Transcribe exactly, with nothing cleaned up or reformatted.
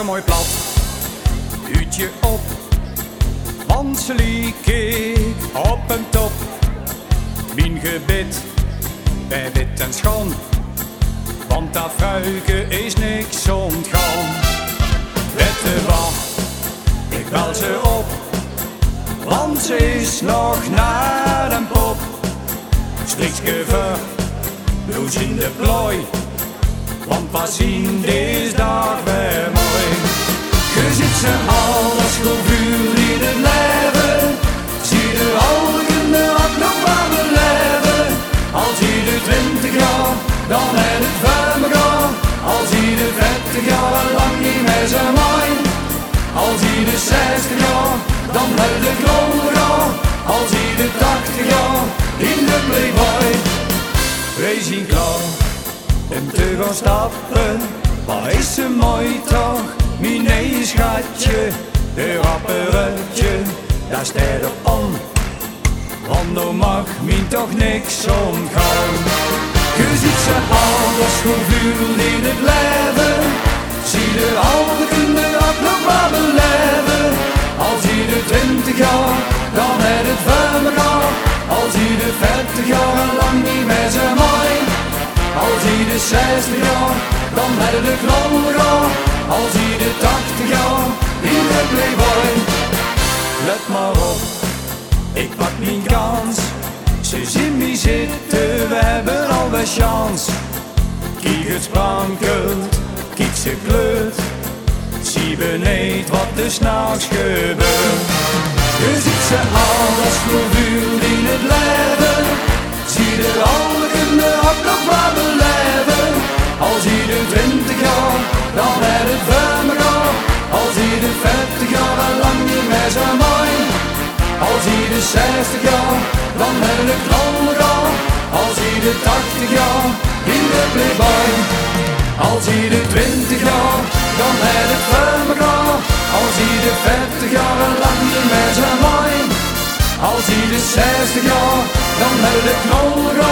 een mooi plat uurtje op, want ze liek ik op een top. Mijn gebed bij wit en schoon, want dat fruiken is niks ontgaan. Wette wacht, ik bel ze op, want ze is nog naar een pop. Striksgever, bloed in de plooi, want pas zien deze dag weer mooi. Je ziet ze alles gevoel in het leven, zie de ogen ook nog maar beleven. Als hij de twintig jaar, dan heb het voor me gaan. Als hij de veertig jaar, lang niet meer zo mooi. Als hij de zestig jaar, dan heb de kroon gaan. Als hij de tachtig jaar, in de playboy. Wees zien klaar om te gaan stappen, waar is ze mooi toch, mijn nee schatje. De rapperetje, daar staat er om, want nou mag mij toch niks ontgaan. Je ziet ze alles gevoel in het leven, zie de oude kinderen ook nog maar beleven. Als hij de twintig jaar, dan heb het voor me gaan. Als hij de veertig jaar, lang niet meer zo mooi. Als hij de zestig jaar, dan heb de knol gaan. Als hij de tachtig jaar, in de playboy. Let maar op, ik pak mijn kans. Ze zien me zitten, we hebben alweer chance. Kijk het sprankelt, kijk ze kleurt. Zie beneden wat er s'nachts gebeurt. Je ziet ze alles gevoel in het leven, zie de oude kinderen ook nog maar beleven. Als hij de twintig jaar, dan heb het voor me gaan. Als hij de veertig jaar, lang niet meer zo mooi. Als hij de zestig jaar, dan heb de knol gaan. Als hij de tachtig jaar, in de playboy. Als hij de twintig jaar, dan heb het voor me gaan. Als hij de veertig jaar, lang niet meer zo mooi. Als hij de zestig jaar, dan heb de knol gaan.